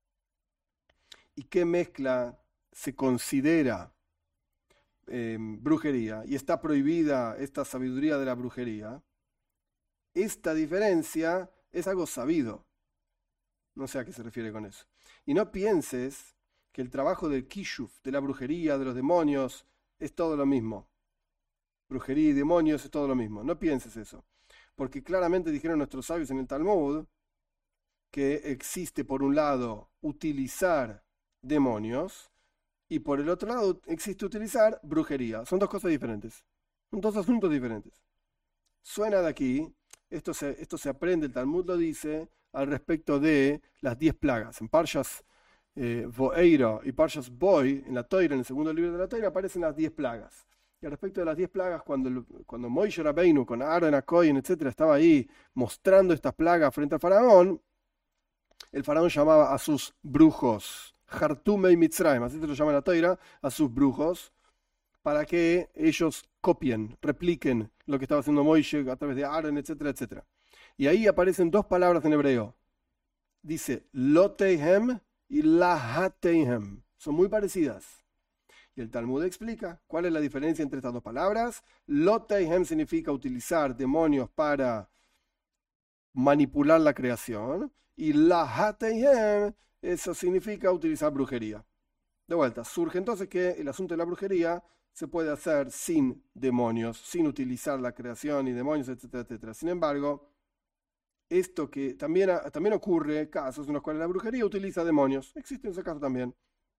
¿Y qué mezcla se considera Eh, brujería y está prohibida esta sabiduría de la brujería? Esta diferencia es algo sabido. No sé a qué se refiere con eso. Y no pienses que el trabajo del kishuf, de la brujería, de los demonios, es todo lo mismo. Brujería y demonios es todo lo mismo. No pienses eso. Porque claramente dijeron nuestros sabios en el Talmud que existe por un lado utilizar demonios y por el otro lado existe utilizar brujería. Son dos cosas diferentes. Son dos asuntos diferentes. Suena de aquí, esto se, esto se aprende, el Talmud lo dice, al respecto de las diez plagas. En Parshas eh, Voeira y Parshas Boy, en la Toira, en el segundo libro de la Toira, aparecen las diez plagas. Y al respecto de las diez plagas, cuando, cuando Moishe Rabbeinu, con Aaron, Acoyen, etcétera, estaba ahí mostrando estas plagas frente al faraón, el faraón llamaba a sus brujos Hartumei Mitzrayim, así se lo llama la Toira, a sus brujos, para que ellos copien, repliquen lo que estaba haciendo Moishe a través de Aaron, etcétera, etcétera. Y ahí aparecen dos palabras en hebreo. Dice Loteihem y Lahateihem. Son muy parecidas. Y el Talmud explica cuál es la diferencia entre estas dos palabras. Loteihem significa utilizar demonios para manipular la creación. Y Lahateihem, eso significa utilizar brujería. De vuelta, surge entonces que el asunto de la brujería se puede hacer sin demonios, sin utilizar la creación y demonios, etcétera, etcétera. Sin embargo, esto que también, también ocurre, casos en los cuales la brujería utiliza demonios, existen esos casos también.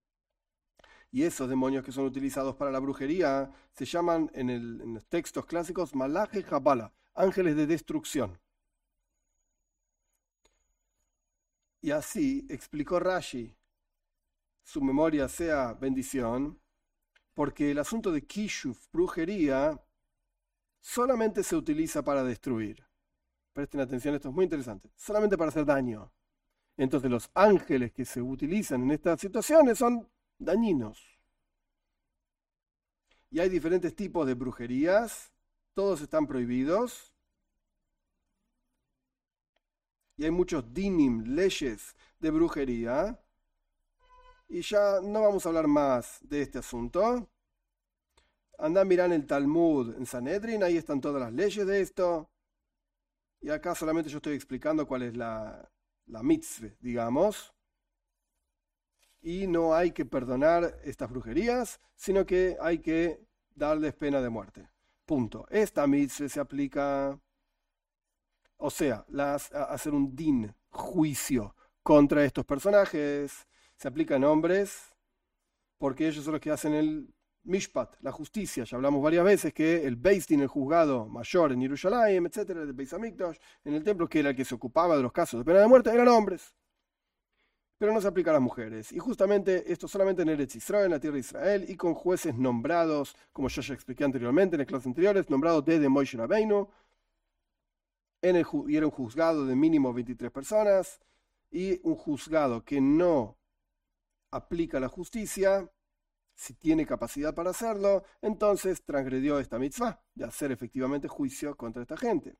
Y esos demonios que son utilizados para la brujería se llaman en, el, en los textos clásicos Malaje Jabala, ángeles de destrucción. Y así explicó Rashi, su memoria sea bendición, porque el asunto de Kishuf, brujería, solamente se utiliza para destruir. Presten atención, esto es muy interesante. Solamente para hacer daño. Entonces los ángeles que se utilizan en estas situaciones son dañinos. Y hay diferentes tipos de brujerías. Todos están prohibidos. Y hay muchos dinim, leyes de brujería. Y ya no vamos a hablar más de este asunto. Andá a mirar el Talmud en Sanedrin, ahí están todas las leyes de esto. Y acá solamente yo estoy explicando cuál es la, la mitzvah, digamos. Y no hay que perdonar estas brujerías, sino que hay que darles pena de muerte. Punto. Esta mitzvah se aplica, o sea, las, a hacer un din, juicio contra estos personajes, se aplica en hombres, porque ellos son los que hacen el mishpat, la justicia. Ya hablamos varias veces que el Beis Din, el juzgado mayor en Jerusalén, etcétera, el Beis Hamikdash, en el templo, que era el que se ocupaba de los casos de pena de muerte, eran hombres. Pero no se aplica a las mujeres. Y justamente esto solamente en Eretz Israel, en la tierra de Israel, y con jueces nombrados, como yo ya expliqué anteriormente en las clases anteriores, nombrados desde Moshe Rabbeinu, en el, y era un juzgado de mínimo veintitrés personas, y un juzgado que no aplica la justicia, si tiene capacidad para hacerlo, entonces transgredió esta mitzvah de hacer efectivamente juicio contra esta gente.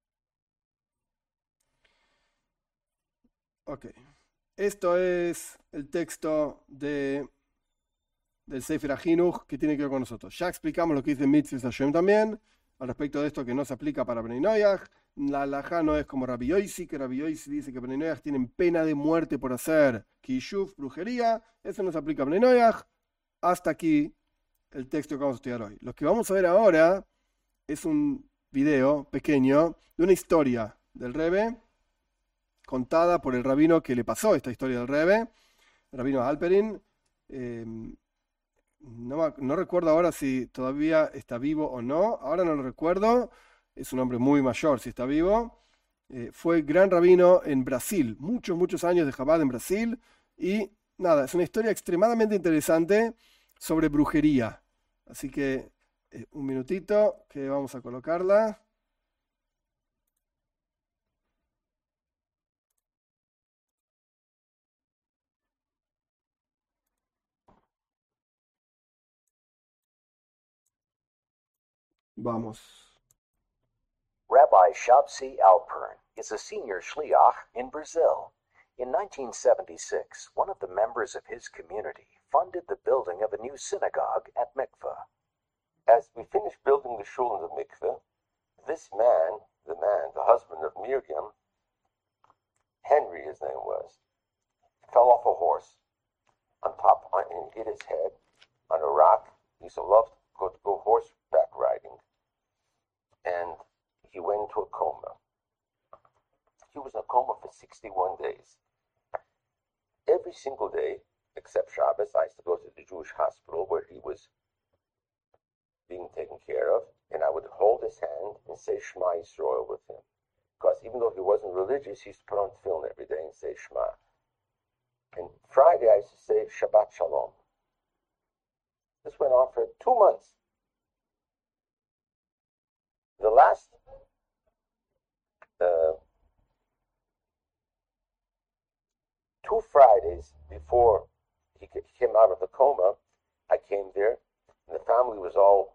Ok. Esto es el texto de, del Sefer HaChinuch que tiene que ver con nosotros. Ya explicamos lo que dice Mitzvah Hashem también, al respecto de esto que no se aplica para Bnei Noach. La halajá no es como Rabbi Yosi, que Rabbi Yosi dice que Bnei Noach tienen pena de muerte por hacer kishuf, brujería. Eso no se aplica a Bnei Noach. Hasta aquí el texto que vamos a estudiar hoy. Lo que vamos a ver ahora es un video pequeño de una historia del Rebbe contada por el rabino que le pasó esta historia del Rebbe, el rabino Alperin. Eh, no, no recuerdo ahora si todavía está vivo o no. Ahora no lo recuerdo. Es un hombre muy mayor si está vivo. Eh, fue gran rabino en Brasil, muchos, muchos años de Chabad en Brasil. Y nada, es una historia extremadamente interesante sobre brujería. Así que eh, un minutito que vamos a colocarla. Vamos. Rabbi Shabsi Alpern is a senior shliach in Brazil. In nineteen seventy-six, one of the members of his community funded the building of a new synagogue at Mikveh. As we finished building the shul in the mikveh, this man, the man, the husband of Miriam, Henry his name was, fell off a horse on top and hit his head on a rock. He used to love to go, to go horseback riding. And he went into a coma. He was in a coma for sixty-one days. Every single day, except Shabbos, I used to go to the Jewish hospital where he was being taken care of, and I would hold his hand and say Shema Yisrael with him. Because even though he wasn't religious, he used to put on tefillin every day and say Shema. And Friday, I used to say Shabbat Shalom. This went on for two months. The last uh, two Fridays before he came out of the coma, I came there, and the family was all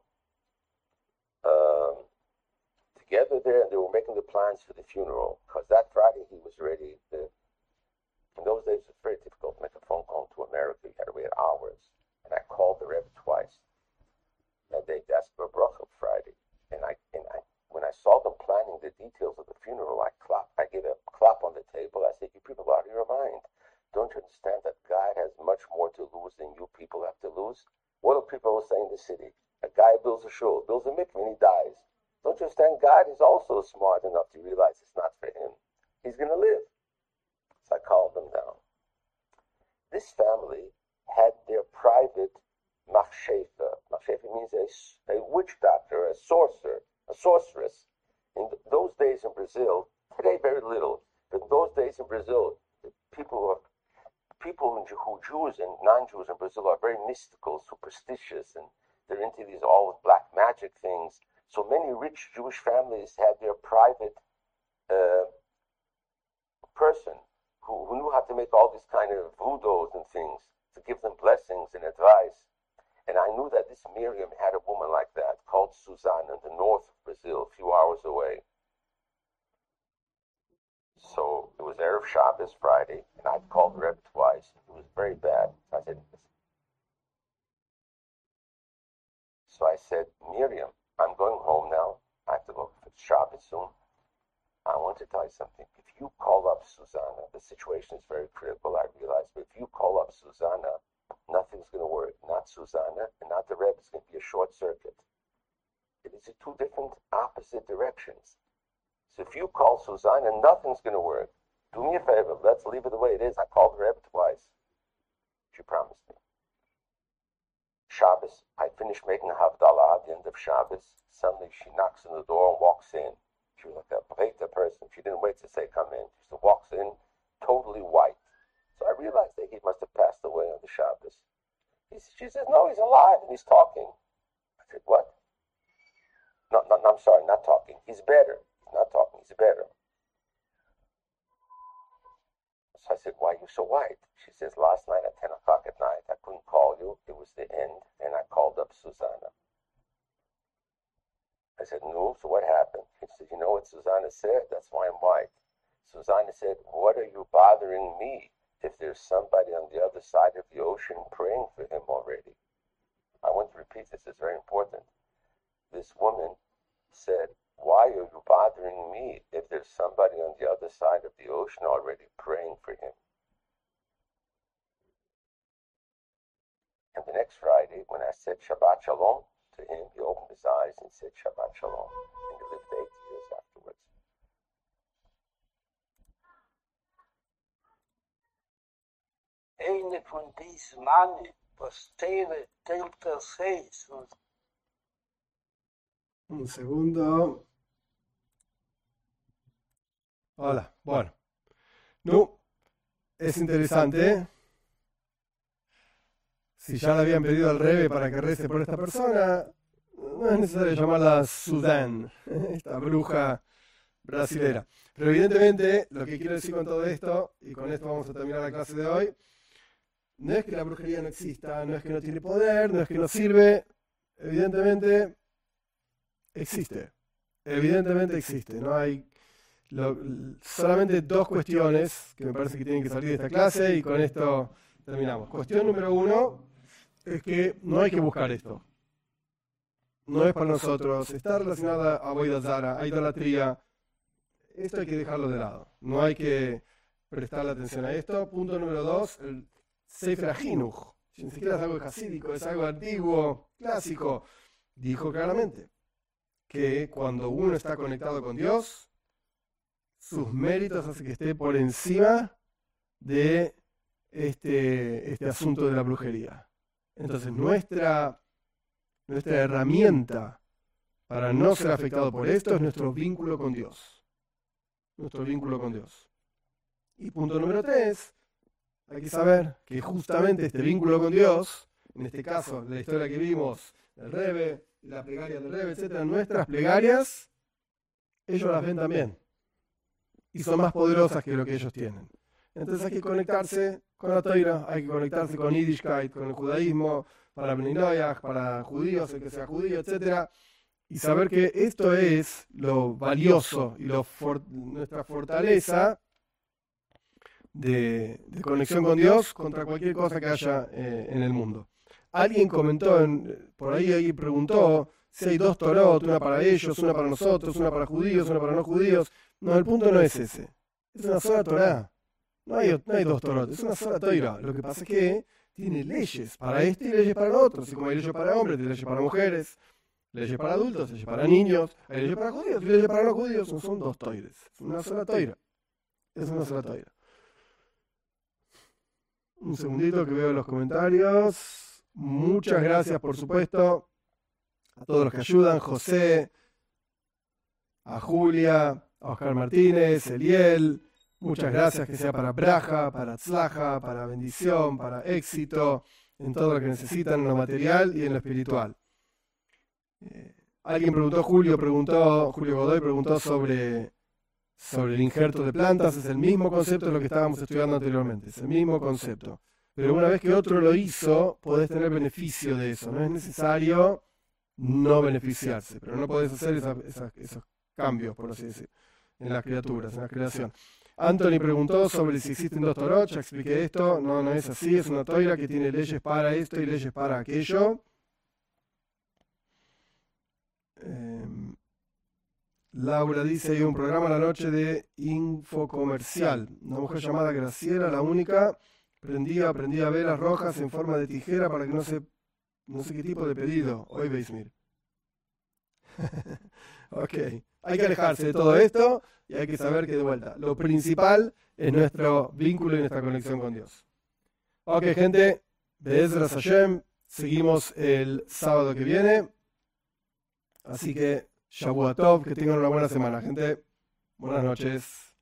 um, together there, and they were making the plans for the funeral. Because that Friday he was ready to. In those days, it was very difficult to make a phone call to America. You had to wait hours, and I called the Rebbe twice. That day, asked for a bracha Friday, and I and I. When I saw them planning the details of the funeral, I clapped. I gave a clap on the table. I said, "You people are out of your mind. Don't you understand that God has much more to lose than you people have to lose? What do people say in the city? A guy builds a shul, builds a mikveh, and he dies. Don't you understand? God is also smart enough to realize it's not for him. He's going to live." So I calmed them down. This family had their private machshefa. Machshefa means a, a witch doctor, a sorcerer, a sorceress. In th- those days in Brazil, today very little, but in those days in Brazil, people who are, people in who Jews and non-Jews in Brazil are very mystical, superstitious, and they're into these all black magic things. So many rich Jewish families had their private uh, person who, who knew how to make all these kind of voodoos and things to give them blessings and advice. And I knew that this Miriam had a woman like that called Susanna in the north of Brazil, a few hours away. So it was Erev Shabbos Friday, and I'd called Rebbe twice. It was very bad. So I said, so I said, Miriam, I'm going home now. I have to go for Shabbos soon. I want to tell you something. If you call up Susanna, the situation is very critical, I realize, but if you call up Susanna, nothing's going to work. Not Susanna and not the Rebbe. It's going to be a short circuit. It is in two different opposite directions. So if you call Susanna, nothing's going to work. Do me a favor. Let's leave it the way it is. I called the Rebbe twice. She promised me. Shabbos, I finished making a Havdalah at the end of Shabbos. Suddenly she knocks on the door and walks in. She was like a Breita person. She didn't wait to say come in. She just walks in totally white. So I realized that he must have passed away on the Shabbos. He, she says, no, he's alive and he's talking. I said, what? No, no, no, I'm sorry, not talking. He's better. He's not talking, he's better. So I said, why are you so white? She says, last night at ten o'clock at night, I couldn't call you. It was the end, and I called up Susanna. I said, no, so what happened? He said, you know what Susanna said? That's why I'm white. Susanna said, what are you bothering me if there's somebody on the other side of the ocean praying for him already? I want to repeat this, it's very important. This woman said, why are you bothering me if there's somebody on the other side of the ocean already praying for him? And the next Friday, when I said Shabbat Shalom to him, he opened his eyes and said Shabbat Shalom. And he lived eight years afterwards. Eine von diesen Mannen, was Tere tenta seis. Un segundo. Hola, bueno. No, es interesante. Si ya le habían pedido al Rebbe para que rece por esta persona, no es necesario llamarla Suzanne, esta bruja brasilera. Pero evidentemente, lo que quiero decir con todo esto, y con esto vamos a terminar la clase de hoy, no es que la brujería no exista, no es que no tiene poder, no es que no sirve. Evidentemente, existe. Evidentemente existe. No hay lo, solamente dos cuestiones que me parece que tienen que salir de esta clase y con esto terminamos. Cuestión número uno es que no hay que buscar esto. No es para nosotros. Está relacionada a Avodah Zara, a idolatría. Esto hay que dejarlo de lado. No hay que prestarle atención a esto. Punto número dos, el Sefer HaChinuch. Ni siquiera es algo jasídico, es algo antiguo, clásico. Dijo claramente que cuando uno está conectado con Dios, sus méritos hacen que esté por encima de este, este asunto de la brujería. Entonces nuestra, nuestra herramienta para no ser afectado por esto es nuestro vínculo con Dios. Nuestro vínculo con Dios. Y punto número tres, hay que saber que justamente este vínculo con Dios, en este caso la historia que vimos del Rebbe, la plegaria del Rebbe, etcétera, nuestras plegarias, ellos las ven también. Y son más poderosas que lo que ellos tienen. Entonces hay que conectarse con la Torah, hay que conectarse con Yiddishkeit, con el judaísmo, para Bnei Noach, para judíos, el que sea judío, etcétera, y saber que esto es lo valioso y lo for- nuestra fortaleza de, de conexión con Dios contra cualquier cosa que haya eh, en el mundo. Alguien comentó, en, por ahí alguien preguntó si hay dos Torot, una para ellos, una para nosotros, una para judíos, una para no judíos. No, el punto no es ese. Es una sola Torah. No hay, no hay dos Torot, es una sola Torah. Lo que pasa es que tiene leyes para este y leyes para el otro. Así como hay leyes para hombres, hay leyes para mujeres, leyes para adultos, leyes para niños, hay leyes para judíos y leyes para no judíos. No son dos Toires. Es una sola Torah. Es una sola Torah. Un segundito que veo los comentarios. Muchas gracias, por supuesto, a todos los que ayudan. José, a Julia, a Oscar Martínez, Eliel. Muchas gracias, que sea para braja, para tzlaja, para bendición, para éxito, en todo lo que necesitan, en lo material y en lo espiritual. Eh, alguien preguntó, Julio preguntó, Julio Godoy preguntó sobre, sobre el injerto de plantas. Es el mismo concepto de lo que estábamos estudiando anteriormente, es el mismo concepto. Pero una vez que otro lo hizo, podés tener beneficio de eso. No es necesario no beneficiarse, pero no podés hacer esa, esa, esos cambios, por así decir, en las criaturas, en la creación. Anthony preguntó sobre si existen dos Torot. Ya expliqué esto. No, no es así. Es una toira que tiene leyes para esto y leyes para aquello. Eh, Laura dice: hay un programa a la noche de Infocomercial. Una mujer llamada Graciela, la única, prendía, prendía velas rojas en forma de tijera para que no se, no sé qué tipo de pedido. Hoy veis, mir. Ok. Hay que alejarse de todo esto y hay que saber que de vuelta lo principal es nuestro vínculo y nuestra conexión con Dios. Ok, gente, Be'ezras Hashem, seguimos el sábado que viene. Así que, Shavua Tov, que tengan una buena semana, gente. Buenas noches.